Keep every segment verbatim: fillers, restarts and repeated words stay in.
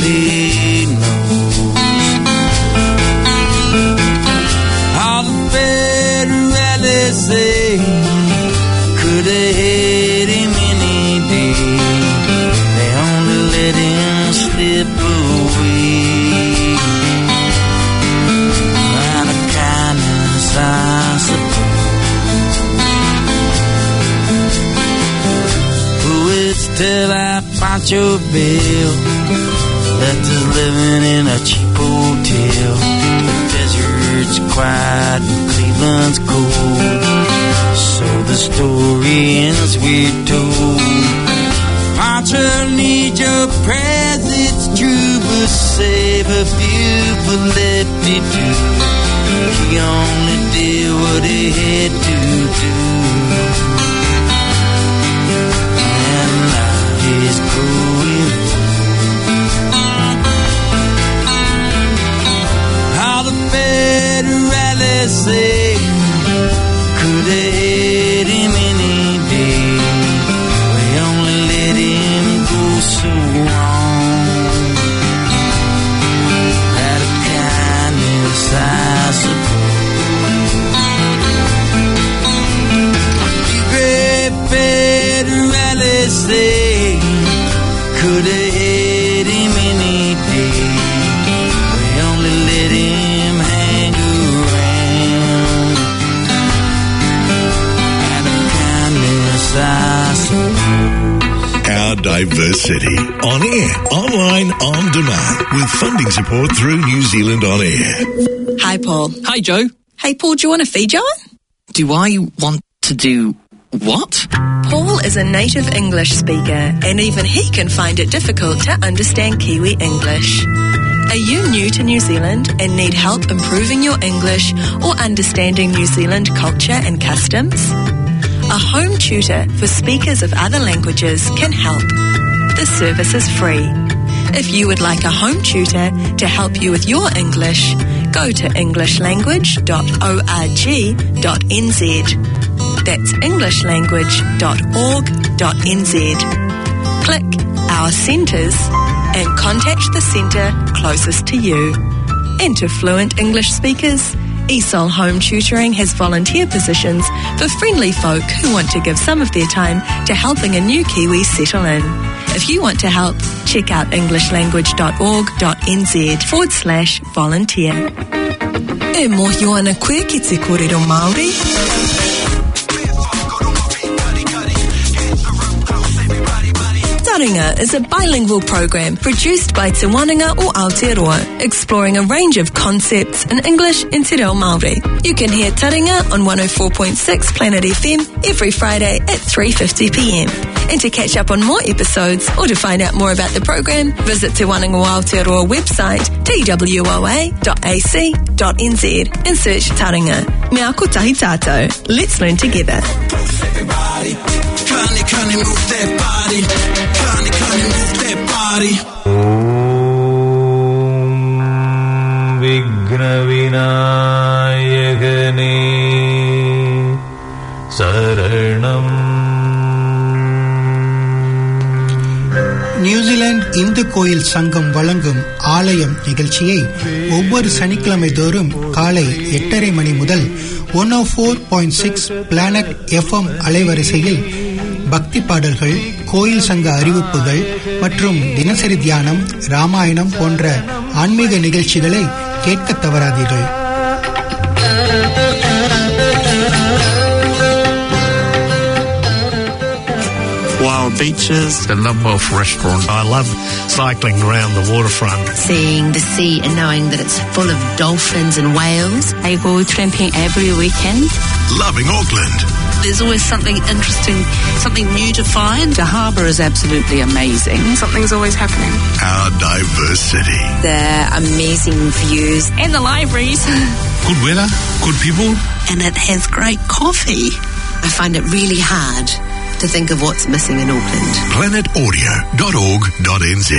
nobody knows. All the Federalists say could have had him any day. They only let him slip away. Out of kindness, I suppose. Poets tell our Pancho Bill left us living in a cheap hotel. The desert's quiet and Cleveland's cold. So the story ends, we're told. Pancho needs your prayers, it's true, but save a few for lefty too. He only did what he had to do. And now he's going. How the Federalists say could have had him any day. We only let him go so wrong. Out of kindness, I suppose. You great Federalists say could have had him any day. We only let him hang around. Out of kindness, I suppose. Our Diverse City. On air, online, on demand. With funding support through New Zealand On Air. Hi, Paul. Hi, Joe. Hey, Paul, do you want to feed Joan? Do I want to do what? Paul is a native English speaker, and even he can find it difficult to understand Kiwi English. Are you new to New Zealand and need help improving your English or understanding New Zealand culture and customs? A home tutor for speakers of other languages can help. This service is free. If you would like a home tutor to help you with your English, go to english language dot org dot n z. That's english language dot org dot n z. Click Our Centres and contact the centre closest to you. And to fluent English speakers, E S O L Home Tutoring has volunteer positions for friendly folk who want to give some of their time to helping a new Kiwi settle in. If you want to help, check out english language dot org dot n z forward slash volunteer. E mohi ana koe ki te kōrero Māori. Taringa is a bilingual program produced by Te Wananga o Aotearoa, exploring a range of concepts in English and Te Reo Māori. You can hear Taringa on one oh four point six Planet F M every Friday at three fifty p m. And to catch up on more episodes or to find out more about the program, visit Te Wananga o Aotearoa website t w o a dot a c dot n z and search Taringa. Mea kotahi tātou. Let's learn together. Everybody, Connie, Connie, move that body. Connie, Connie, move that body. Om Vigna Vinayagane Saranam. New Zealand Hindu கோயில் சங்கம் வழங்கும் ஆலயம் நிகழ்ச்சியை ஒவ்வொரு சனிக்கிழமை தோறும் காலை எட்டரை மணி முதல் one O four point six planet F M அலைவரிசையில் பக்தி பாடல்கள், கோயில் சங்க அறிவிப்புகள் மற்றும் தினசரி தியானம், ராமாயணம் போன்ற ஆன்மீக நிகழ்ச்சிகளை கேட்க தவறாதீர்கள். Wild beaches, the Lubbock restaurant. I love cycling around the waterfront. Seeing the sea and knowing that it's full of dolphins and whales. I go tramping every weekend. Loving Auckland. There's always something interesting, something new to find. The harbour is absolutely amazing. Something's always happening. Our Diverse City. The amazing views. And the libraries. Good weather, good people. And it has great coffee. I find it really hard to think of what's missing in Auckland. planet audio dot org dot n z.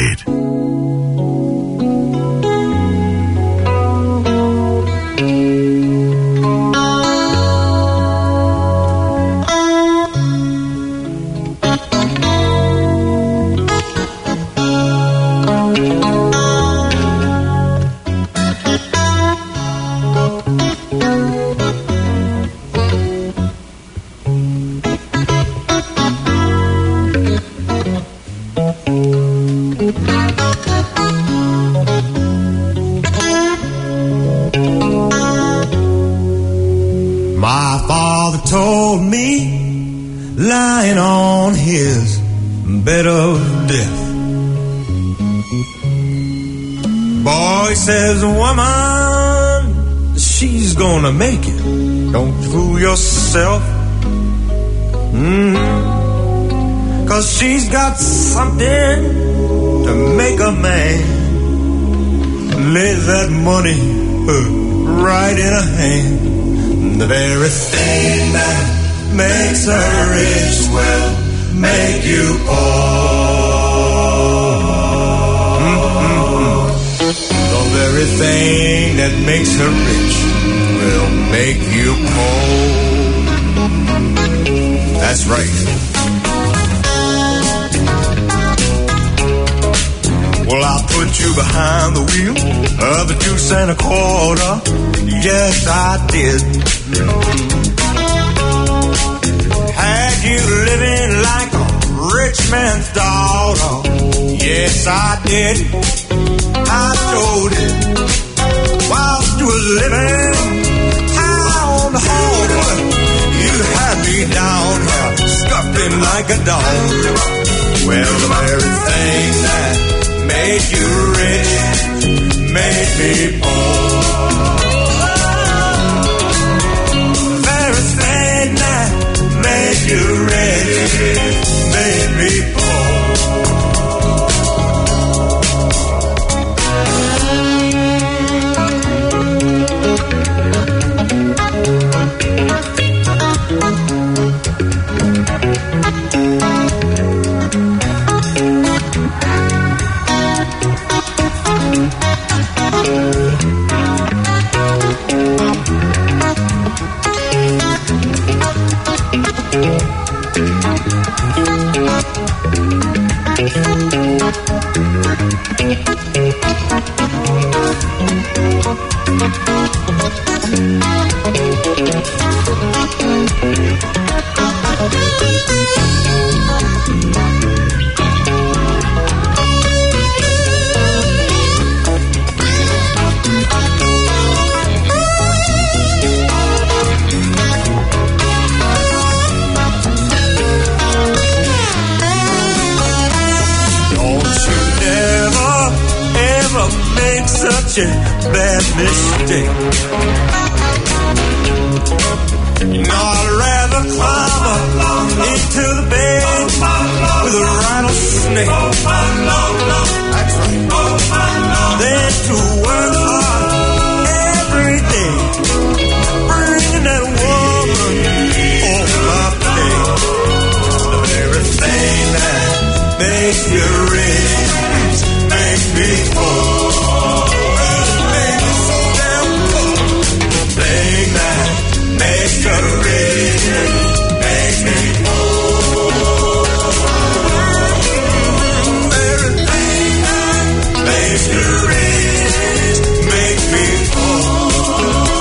lying on his bed of death. Boy says, woman, she's gonna make it. Don't fool yourself. Mm-hmm. Cause she's got something to make a man lay that money uh, right in her hand. The very thing that makes her rich will make you poor. Mm-hmm. The very thing that makes her rich will make you poor. That's right. Well, I'll put you behind the wheel of a two cent a quarter. Yes, I did. Had you living like a rich man's daughter. Yes, I did. I told it. Whilst you was living high on the hog, you had me down here, scuffing like a dog. Well, the very thing that made you rich made me poor. The very thing that made you rich made me poor. Such a bad mistake. You know, I'd rather climb up into the bed with a rattlesnake. That's right. Than to work hard every day, bringing that woman on my pay. The very thing that makes you rich makes me poor. Makes you rich, makes me poor. Everything that makes you rich, makes me poor.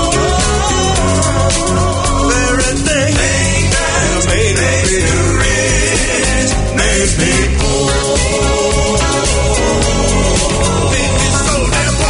Everything that makes you rich, makes me poor. Think it's so damn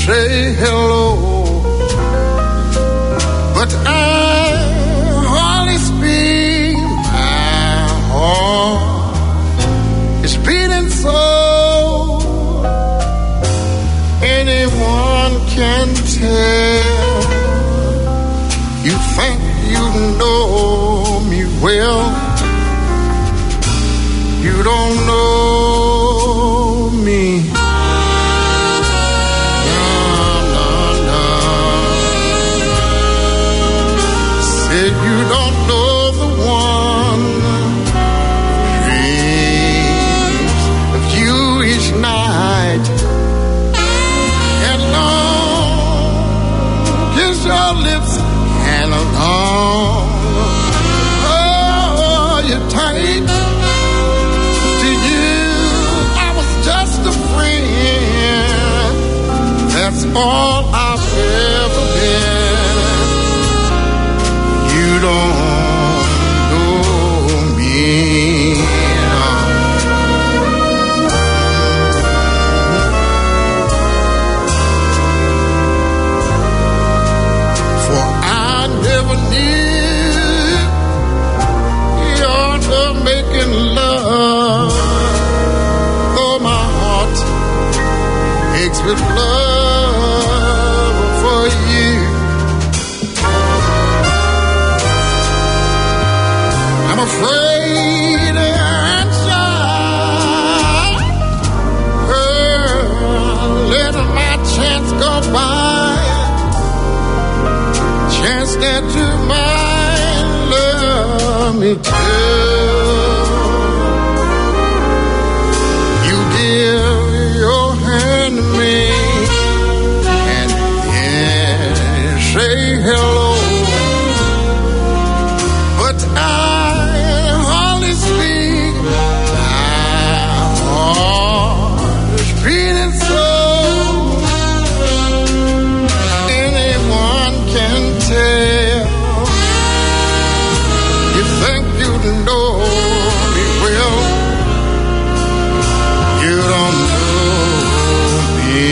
say hello, but I hardly speak. My heart is beating so anyone can tell. You think you know me well, you don't know me. No, no, no. Said you don't know the one dreams of you each night. And long kiss your lips and along. Oh, you're tight. To you, I was just a friend. That's all I've ever been. You don't know me. For I never knew you're the making love, though my heart aches with love for you. I'm afraid and shy, letting my chance go by, chance that you might love me too. You give your hand to me and then say hello, but I hardly speak. My heart is beating so anyone can tell. You think you know me well, you don't know me.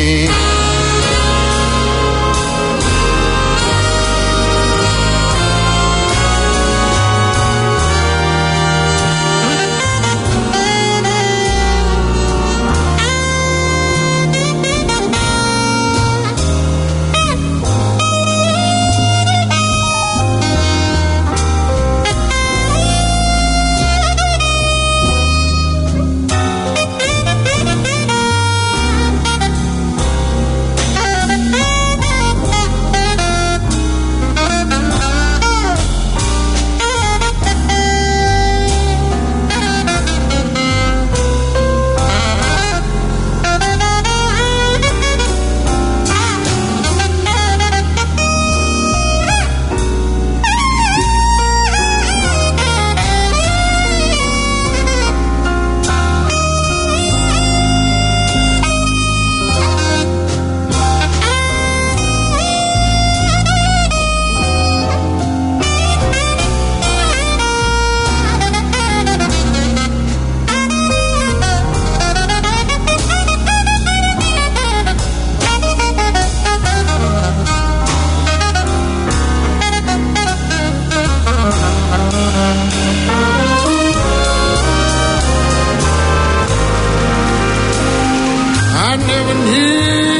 I never knew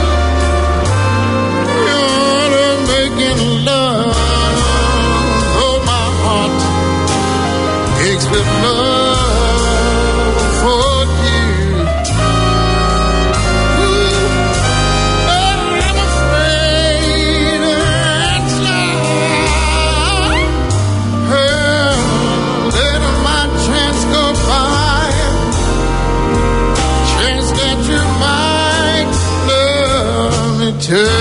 you're making love, though my heart aches with love for you. Ooh, I'm afraid and shy, letting my chance go by, chance that you might love me too.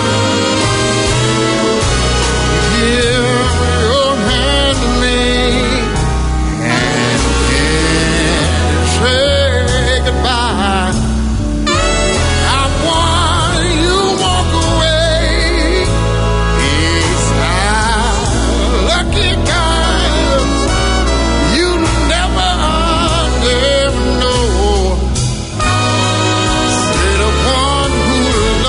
Give your hand to me and then say goodbye. I want you to walk away. It's our lucky guy. You never, never know. Say the one who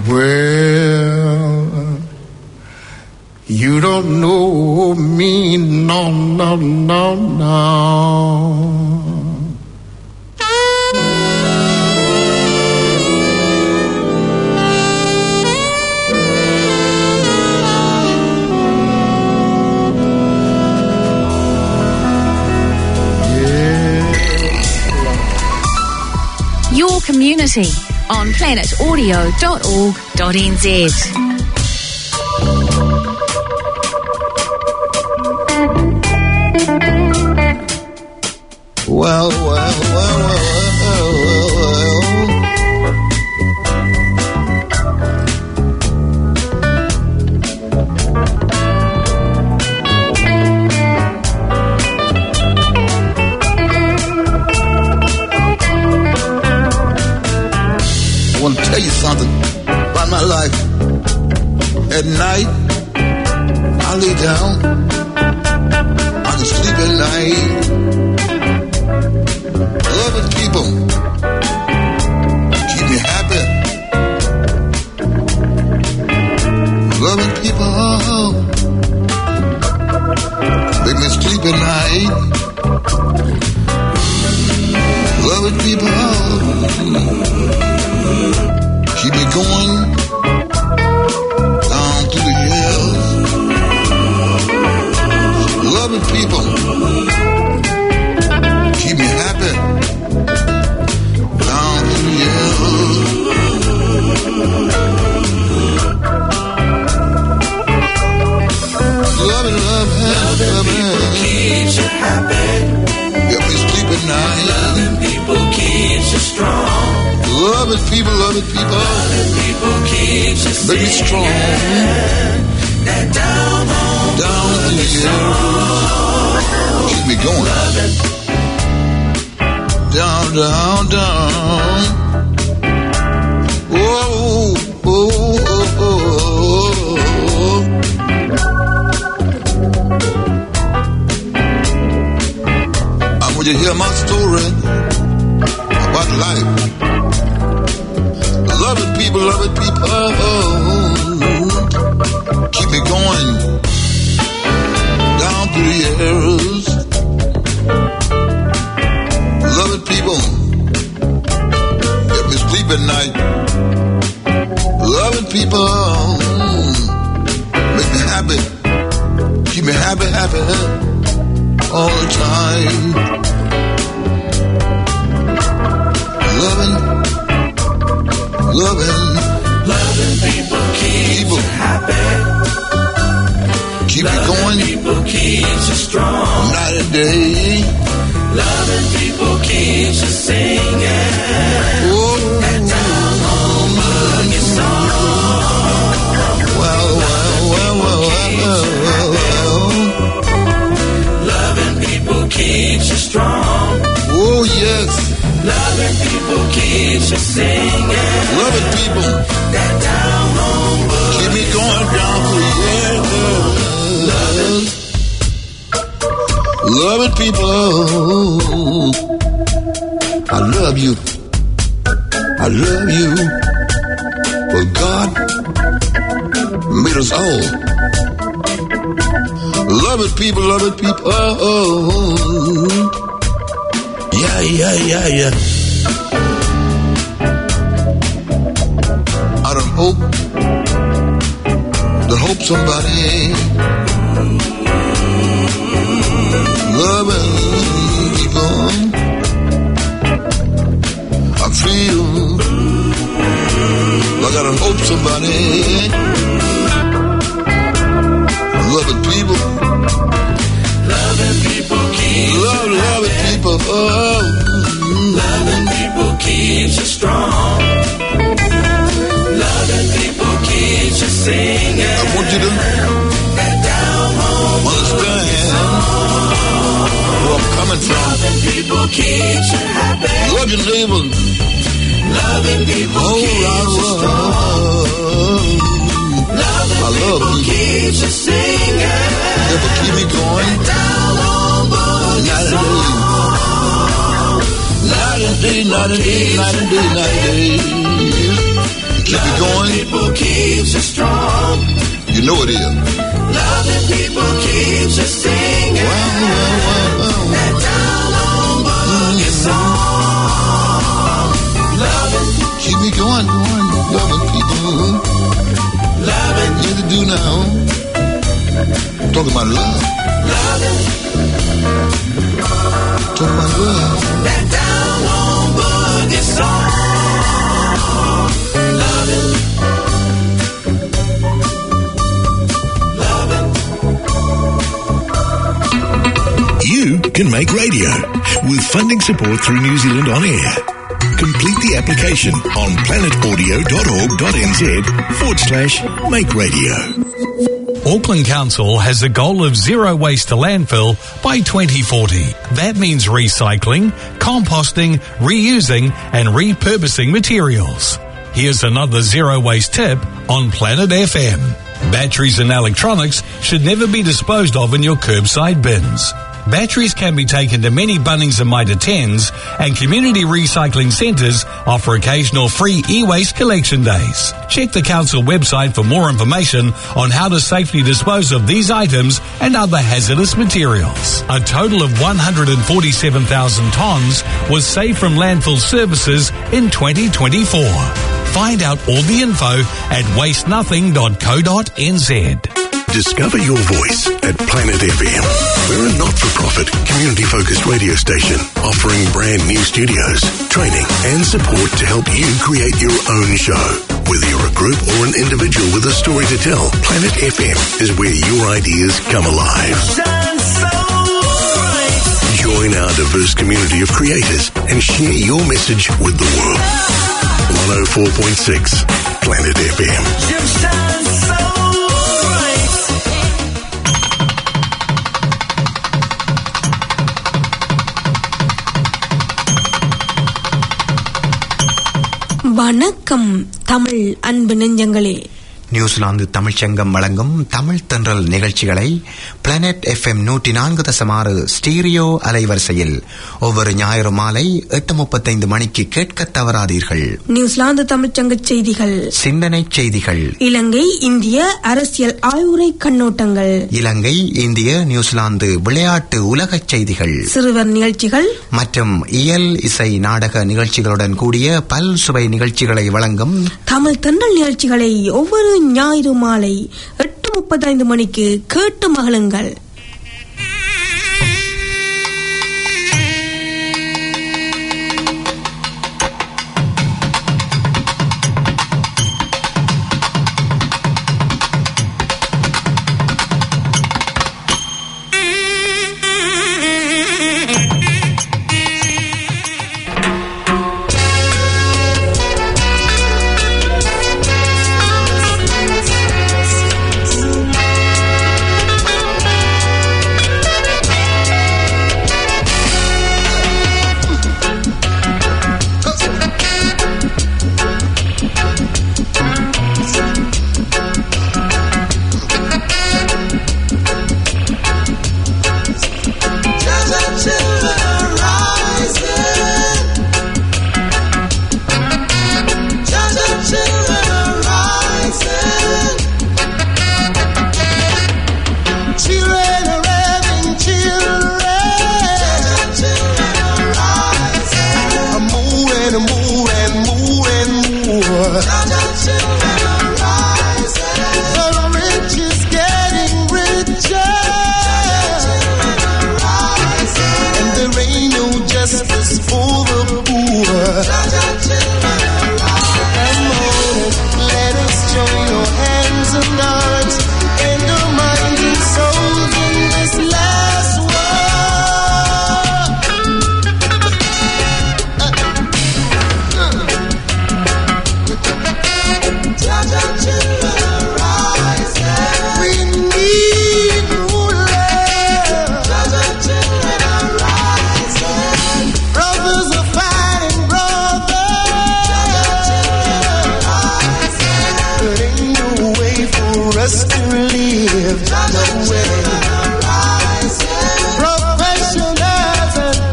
Well, you don't know me, no, no, no, no. Your community on planet audio dot org dot n z. Well, well, well, well, well, well. I want to tell you something about my life. At night, I lay down, I can sleep at night. Loving people keep me happy. Loving people make me sleep at night. Loving people keep me going down through the hills. Loving people keep me happy down through the hills. Loving, love, loving keeps you happy. Get me sleep at night. Loving people keeps you strong. Loving people, loving people, loving people keeps you make me strong. That down home, down through the years, keep me going. Loving. Down, down, down. Whoa, oh, oh, oh. I want you to hear my story about life. Loving people, loving people, keep me going down through the years. Loving people, get me sleep at night. Loving people, make me happy, keep me happy, happy all the time. Loving. Loving, loving people keeps people. You happy. Keep loving it going. People keeps you strong. Night and day. Loving people keeps you singing. Oh, and down home boogie song. Well, well, well, well, well, well. Loving people keeps you strong. Oh yes. Loving people keeps you singing. Loving people that down home boogie keep me going down through the years. Loving, loving people, I love you. I love you. For God made us all. Loving people, loving people. Yeah, yeah, yeah, yeah. I don't hope, don't hope somebody loving people. I feel like I don't hope somebody loving people. Loving people keeps love, loving people. Oh. Loving people keeps you strong. Loving people keeps you singing. I want you to down home understand where I'm coming from. Loving people keeps you happy. Love your neighbor. Loving people oh, keeps you strong. Loving I love people you. Keeps you singing. Never keep me going. Down home boogie song. Night and day, night and day, night and day, night and day. Keep it going. People keeps you strong. You know it is. Loving people keeps you singing. Wow, wow, wow, wow. That down on boogie song. Loving. Keep me going, going. Loving people. Loving. Yeah, they do now. Talking about love. Loving. Talking about love. That down on boogie song. Loving. You can make radio with funding support through New Zealand On Air. Complete the application on planetaudio.org.nz forward slash make radio. Auckland Council has a goal of zero waste to landfill by twenty forty. That means recycling, composting, reusing and repurposing materials. Here's another zero waste tip on Planet F M. Batteries and electronics should never be disposed of in your curbside bins. Batteries can be taken to many Bunnings and Mitre tens, and community recycling centres offer occasional free e-waste collection days. Check the council website for more information on how to safely dispose of these items and other hazardous materials. A total of one hundred forty-seven thousand tonnes was saved from landfill services in twenty twenty-four. Find out all the info at waste nothing dot co dot n z. Discover your voice at Planet F M. We're a not-for-profit, community-focused radio station offering brand new studios, training and support to help you create your own show. Whether you're a group or an individual with a story to tell, Planet F M is where your ideas come alive. Join our diverse community of creators and share your message with the world. one oh four point six Planet F M. வணக்கம் தமிழ் அன்பு நெஞ்சங்களே. New Zealand தமிழ்ச்சங்கம் வழங்கும் தமிழ் தென்றல் நிகழ்ச்சிகளை planet F M நூற்றி நான்கு தசமாறு stereo அலைவரிசையில் ஒவ்வொரு ஞாயிறு மாலை எட்டு முப்பத்தைந்து மணிக்கு கேட்க தவறாதீர்கள். நியூசிலாந்து தமிழ்ச்சங்க செய்திகள், சிந்தனை செய்திகள், இலங்கை இந்திய அரசியல் ஆய்வுரை கண்ணோட்டங்கள், இலங்கை இந்திய நியூசிலாந்து விளையாட்டு உலக செய்திகள், சிறுவர் நிகழ்ச்சிகள் மற்றும் இயல் இசை நாடக நிகழ்ச்சிகளுடன் கூடிய பல் சுவை நிகழ்ச்சிகளை வழங்கும் தமிழ் தென்றல் நிகழ்ச்சிகளை ஒவ்வொரு ஞாயிறு மாலை எட்டு முப்பத்தைந்து மணிக்கு கேட்டு மகிழுங்கள்.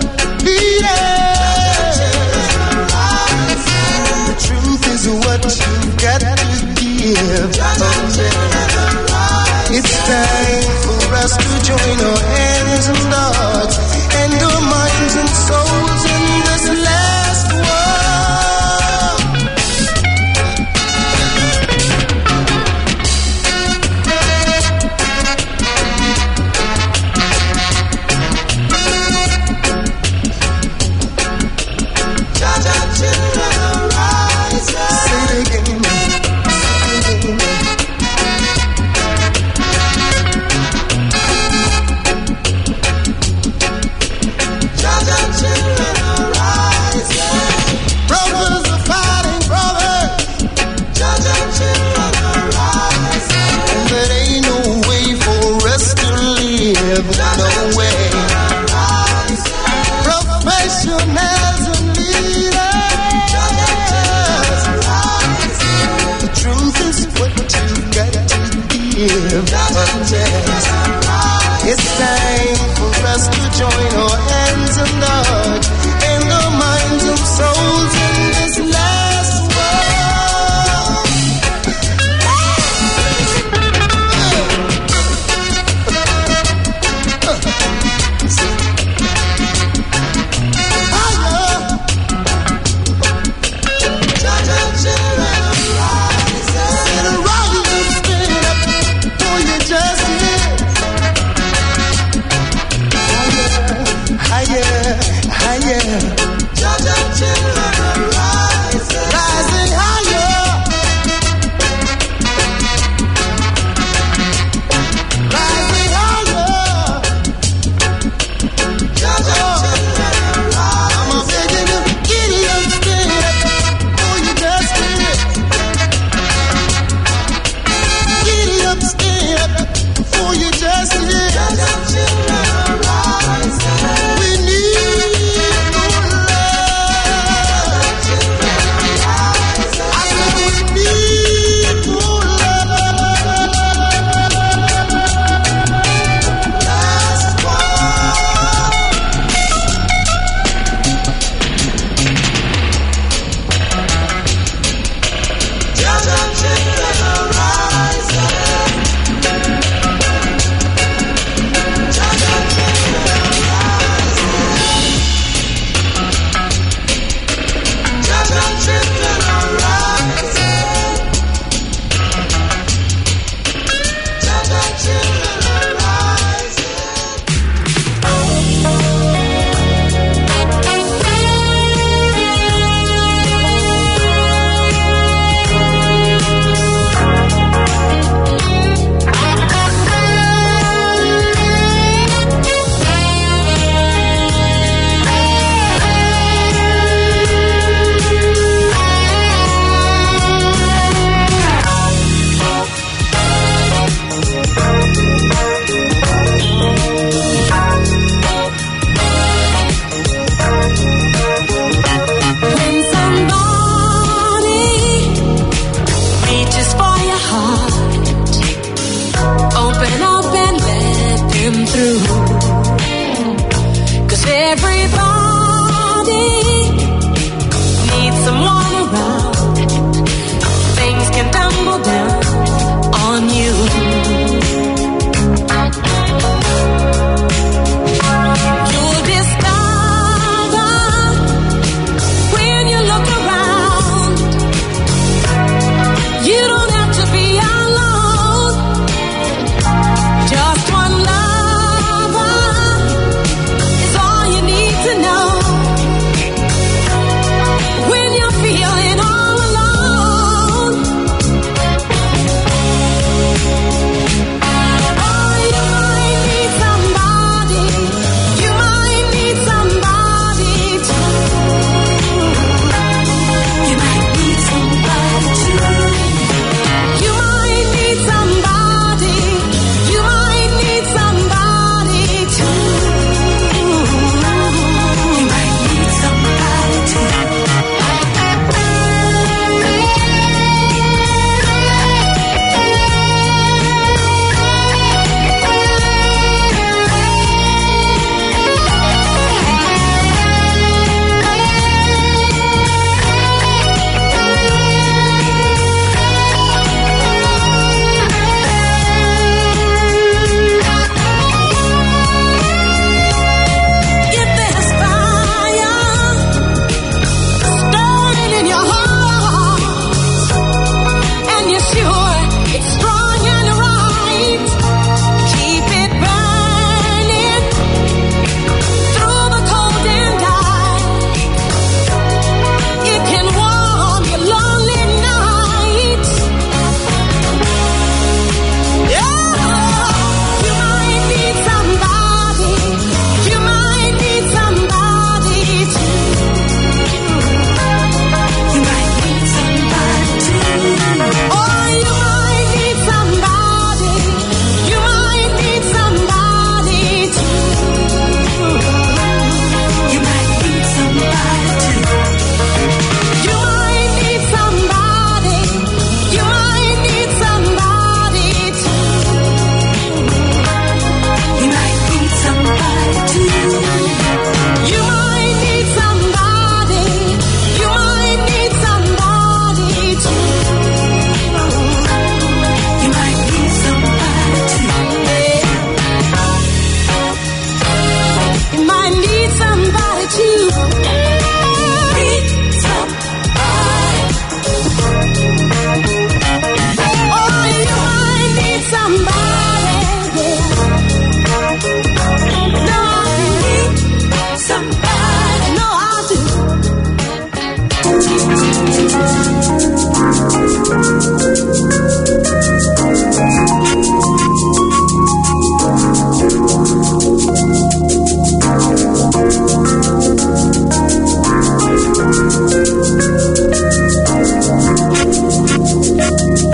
What you've got to give. It's time for us to join our hands and hearts and our minds and souls in this last war. No way. Professionals and leaders, the truth is what you've got to give. It's time for us to join our hands and hearts and our minds and souls in this last I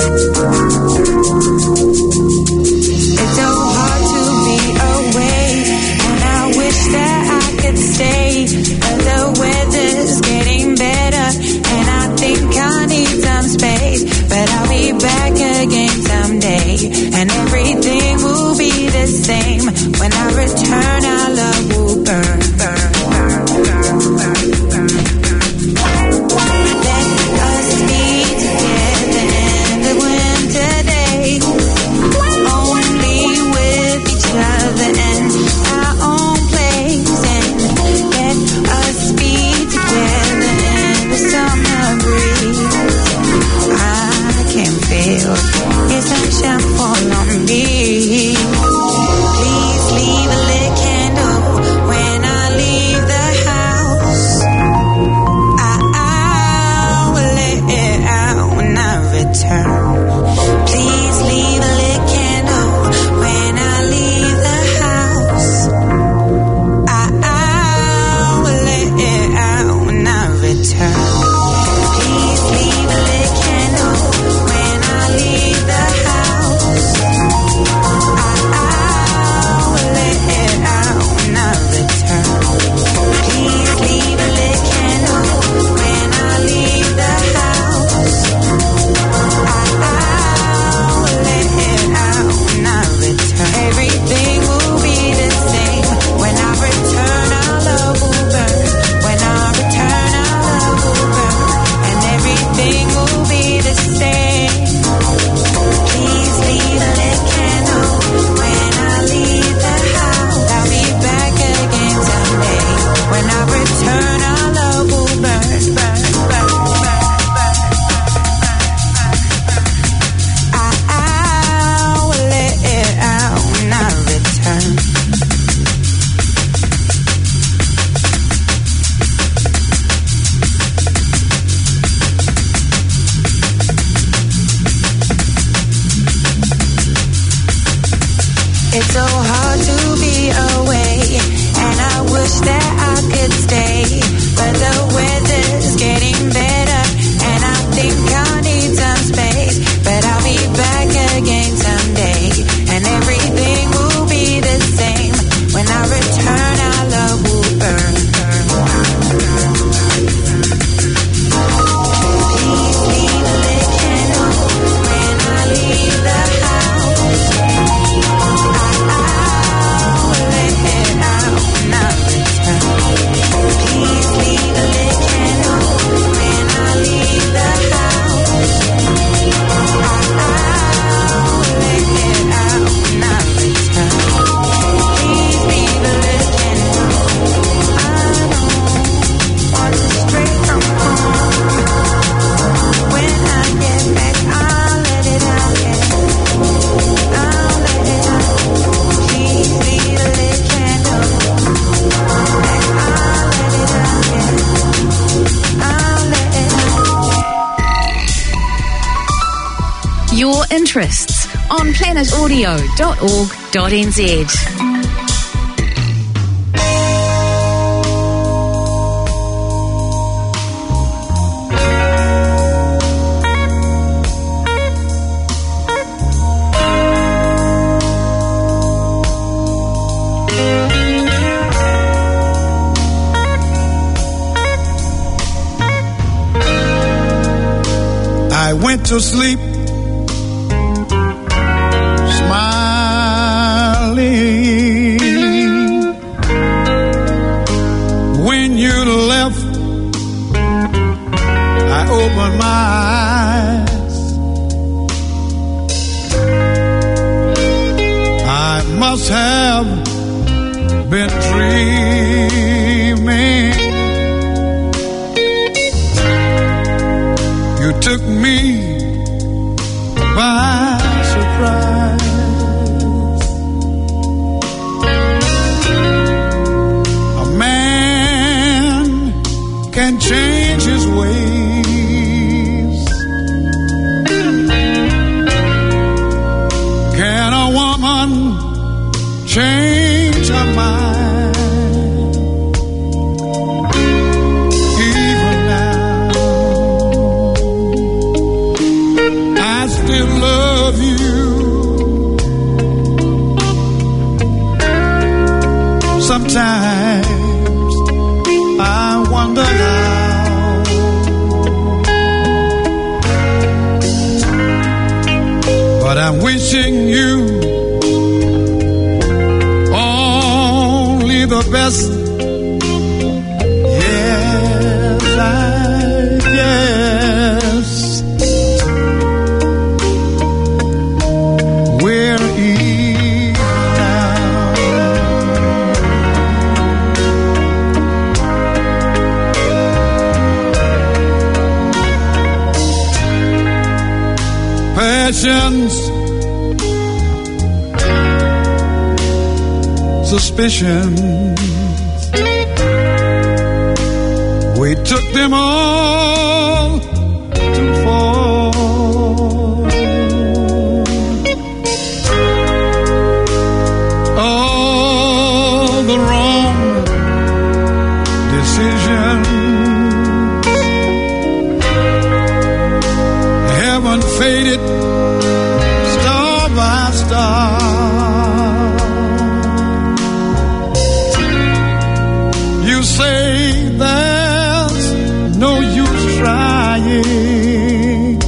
It's so hard to be away, and I wish that I could stay, but the weather's getting better, and I think I need some space, but I'll be back again someday, and everything will be the same. When I return, our love will burn, burn, burn, burn, burn, burn. Let us be together in the winter days, only with each other in our own place, and let us be together in the summer breeze. I can feel your sunshine fall on me. Please leave a lit candle when I leave the house. I, I will let it out when I return. Please leave a lit candle when I leave the house. I, I will let it out when I return. Please leave a lit candle when I leave the house. I, I will let it out when I return. Please leave a lit candle when I leave the house. I, I will let it out when I return. Everything will be the same. When I return, our love will burn. When I return, our love will burn. And everything will be the same. Please leave a lit candle when I leave the house. I'll be back again someday. When I return, our love will burn, burn, burn, burn, burn. I, I will let it out when I return. It's so hard to be away, and I wish that I could stay, but the weather's getting better, and I think I need some space, but I'll be back again someday, and everything will be the same. When I return, our love will burn, burn, burn, burn. Please leave a lit candle when I leave the house. Please leave a lit candle when I leave the house. I, I will let it out when I return. Please leave a lit candle. I don't want to stray from home. When I get back, I'll let it out, yeah. I'll let it out. Please leave a lit candle. Your interests on planet audio dot org dot n z. I went to sleep when you left. I opened my eyes. I must have been dreaming. You took me by surprise. Can change his ways. Can a woman change her mind? Even now, I still still love you. Sometimes I wonder how, but I'm wishing you only the best. Yes, I guess we're even now. Passions, suspicions, we took them all too far. All the wrong decisions haven't faded star by star. You say there's no use trying,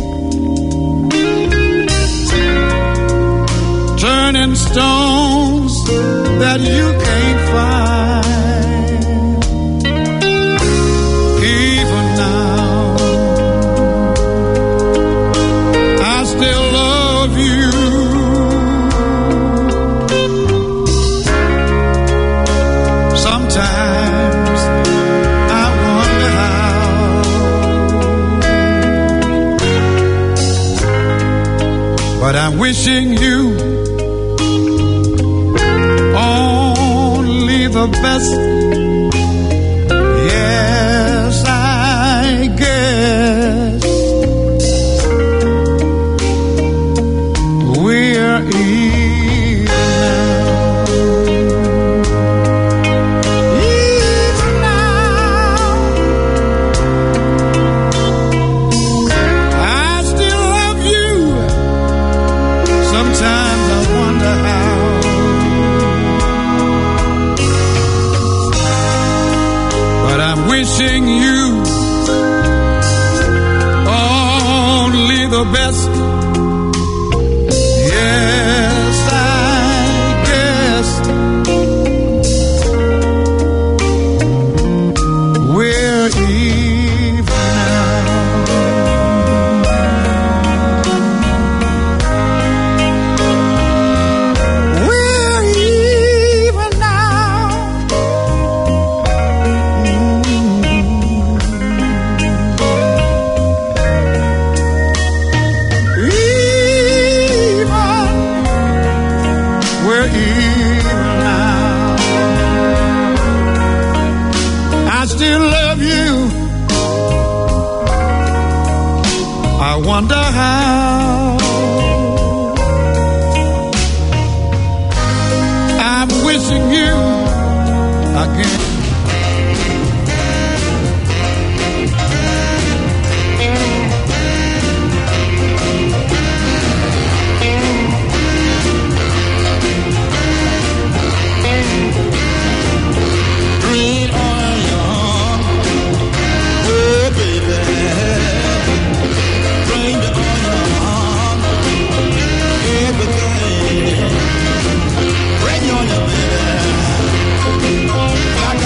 turning stones that you can't find. Even now, I still love you. Sometimes I wonder how, but I'm wishing you only the best. Yes, I guess we're even now. I still love you. Sometimes I wonder how, but I'm wishing you only the best. Yes, I guess we're even now. We're even now. Even, we're even now. I still love you. I wonder how. I'm wishing you again. Green on your arm, oh baby, bring it on your arm, everything, bring it on your baby, like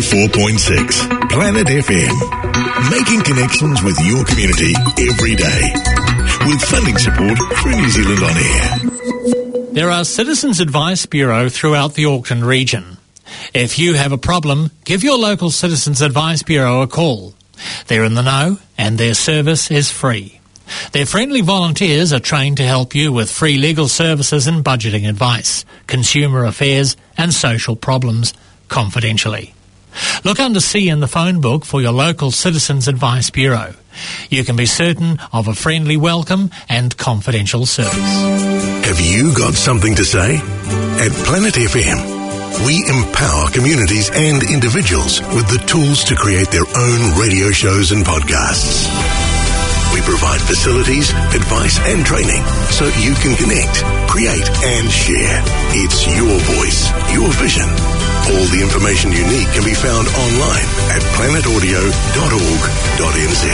four point six Planet F M. Making connections with your community every day. With funding support through New Zealand On Air. There are Citizens Advice Bureau throughout the Auckland region. If you have a problem, give your local Citizens Advice Bureau a call. They're in the know and their service is free. Their friendly volunteers are trained to help you with free legal services and budgeting advice, consumer affairs and social problems confidentially. Look under C in the phone book for your local Citizens Advice Bureau. You can be certain of a friendly welcome and confidential service. Have you got something to say? At Planet F M, we empower communities and individuals with the tools to create their own radio shows and podcasts. We provide facilities, advice and training so you can connect, create and share. It's your voice, your vision. All the information you need can be found online at planet audio dot org dot n z.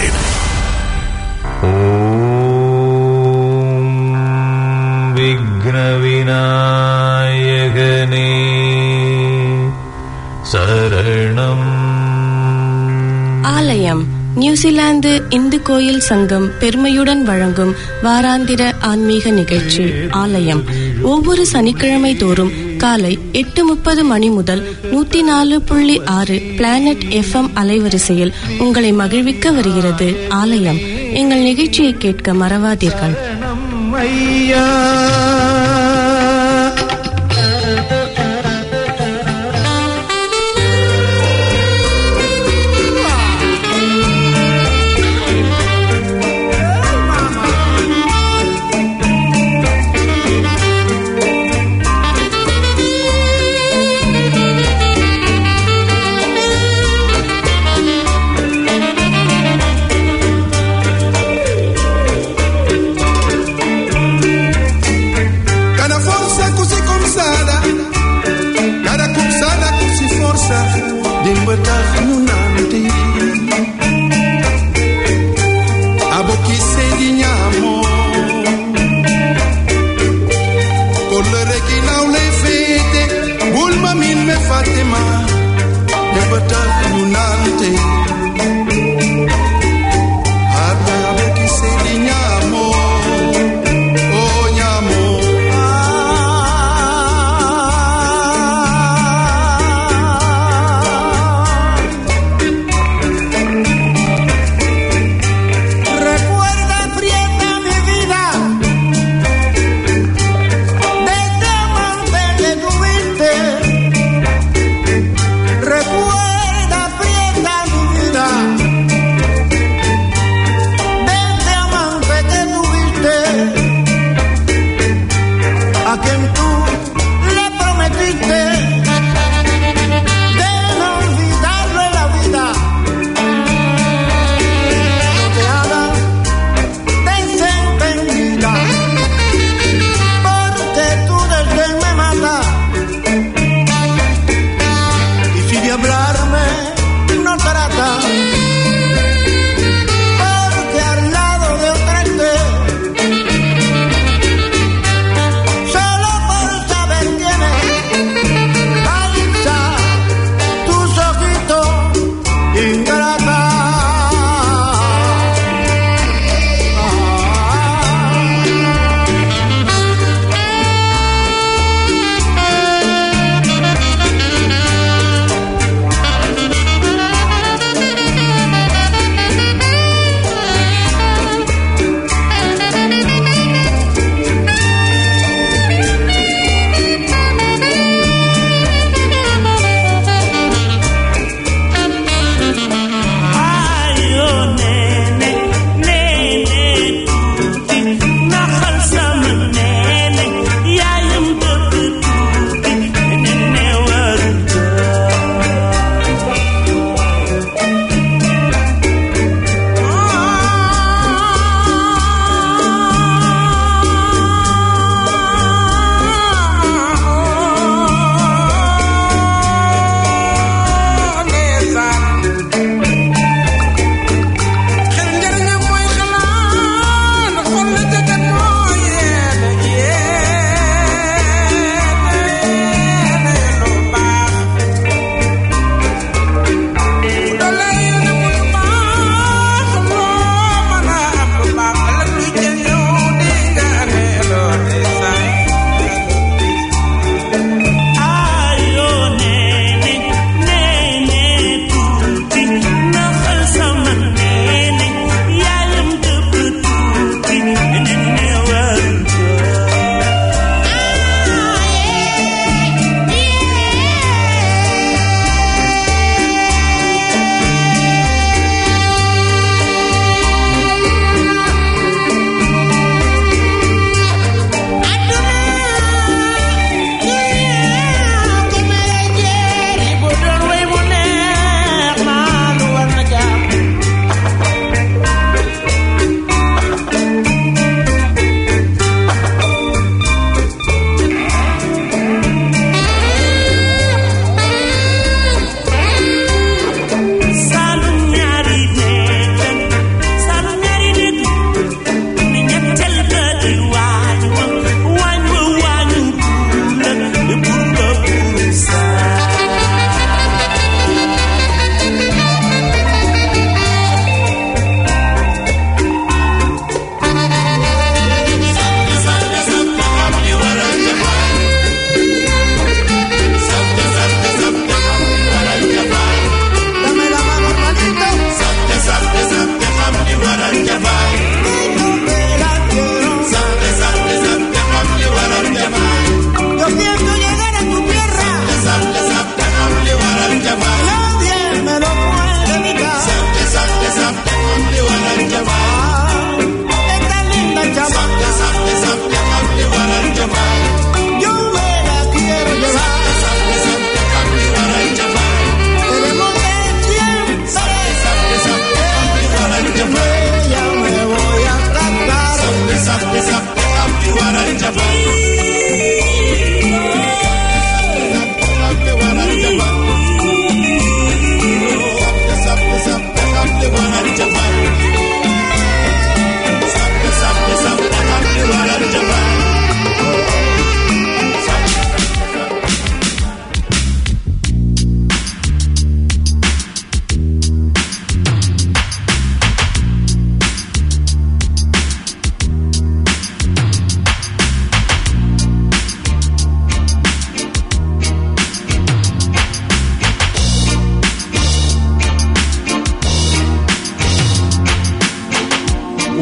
Om Vigna Vinayagane Saranam. ஆலயம் New Zealand Hindu கோயில் சங்கம் பெருமையுடன் வழங்கும் வாராந்திர ஆன்மீக நிகழ்ச்சி ஆலயம் ஒவ்வொரு சனிக்கிழமை தோறும் காலை எட்டு முப்பது மணி முதல் நூத்தி நாலு புள்ளி ஆறு பிளானட் எஃப் எம் அலைவரிசையில் உங்களை மகிழ்விக்க வருகிறது ஆலயம். எங்கள் நிகழ்ச்சியை கேட்க மறவாதீர்கள்.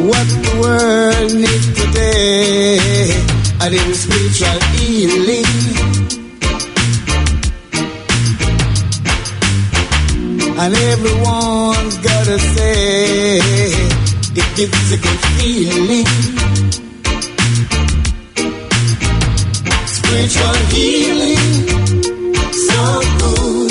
what the world needs today. A little spiritual healing. And everyone's gotta say it gives a good feeling. Spiritual healing, so good.